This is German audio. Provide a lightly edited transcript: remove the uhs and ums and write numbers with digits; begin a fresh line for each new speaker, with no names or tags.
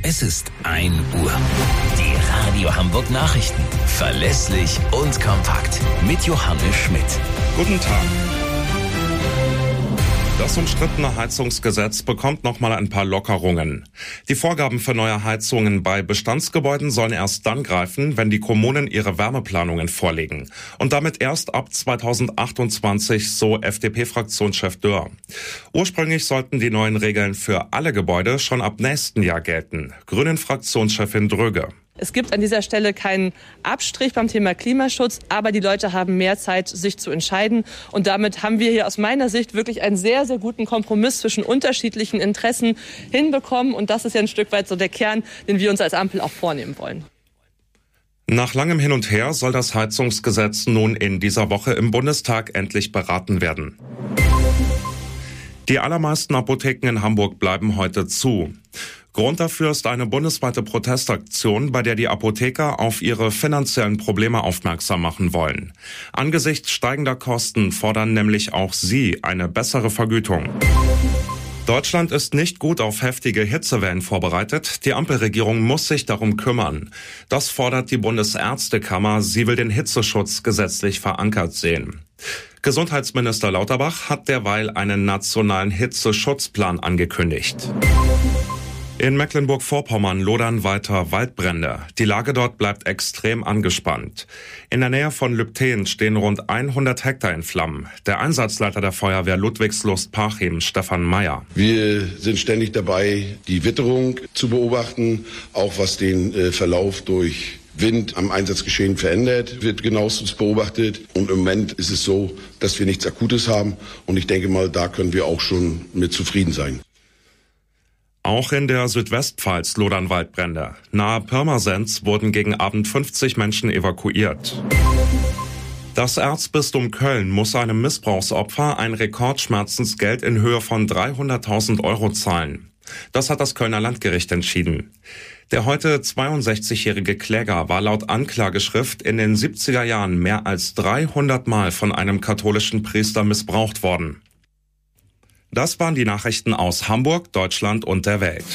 Es ist 1 Uhr. Die Radio Hamburg Nachrichten. Verlässlich und kompakt. Mit Johannes Schmidt.
Guten Tag. Das umstrittene Heizungsgesetz bekommt nochmal ein paar Lockerungen. Die Vorgaben für neue Heizungen bei Bestandsgebäuden sollen erst dann greifen, wenn die Kommunen ihre Wärmeplanungen vorlegen. Und damit erst ab 2028, so FDP-Fraktionschef Dörr. Ursprünglich sollten die neuen Regeln für alle Gebäude schon ab nächsten Jahr gelten. Grünen-Fraktionschefin Dröge.
Es gibt an dieser Stelle keinen Abstrich beim Thema Klimaschutz, aber die Leute haben mehr Zeit, sich zu entscheiden. Und damit haben wir hier aus meiner Sicht wirklich einen sehr, sehr guten Kompromiss zwischen unterschiedlichen Interessen hinbekommen. Und das ist ja ein Stück weit so der Kern, den wir uns als Ampel auch vornehmen wollen.
Nach langem Hin und Her soll das Heizungsgesetz nun in dieser Woche im Bundestag endlich beraten werden. Die allermeisten Apotheken in Hamburg bleiben heute zu. Grund dafür ist eine bundesweite Protestaktion, bei der die Apotheker auf ihre finanziellen Probleme aufmerksam machen wollen. Angesichts steigender Kosten fordern nämlich auch sie eine bessere Vergütung. Deutschland ist nicht gut auf heftige Hitzewellen vorbereitet. Die Ampelregierung muss sich darum kümmern. Das fordert die Bundesärztekammer. Sie will den Hitzeschutz gesetzlich verankert sehen. Gesundheitsminister Lauterbach hat derweil einen nationalen Hitzeschutzplan angekündigt. In Mecklenburg-Vorpommern lodern weiter Waldbrände. Die Lage dort bleibt extrem angespannt. In der Nähe von Lübtheen stehen rund 100 Hektar in Flammen. Der Einsatzleiter der Feuerwehr Ludwigslust-Parchim, Stefan Meyer.
Wir sind ständig dabei, die Witterung zu beobachten, auch was den Verlauf durch Wind am Einsatzgeschehen verändert, wird genauestens beobachtet. Und im Moment ist es so, dass wir nichts Akutes haben. Und ich denke mal, da können wir auch schon mit zufrieden sein.
Auch in der Südwestpfalz lodern Waldbrände. Nahe Pirmasens wurden gegen Abend 50 Menschen evakuiert. Das Erzbistum Köln muss einem Missbrauchsopfer ein Rekordschmerzensgeld in Höhe von 300.000 Euro zahlen. Das hat das Kölner Landgericht entschieden. Der heute 62-jährige Kläger war laut Anklageschrift in den 70er Jahren mehr als 300 Mal von einem katholischen Priester missbraucht worden. Das waren die Nachrichten aus Hamburg, Deutschland und der Welt.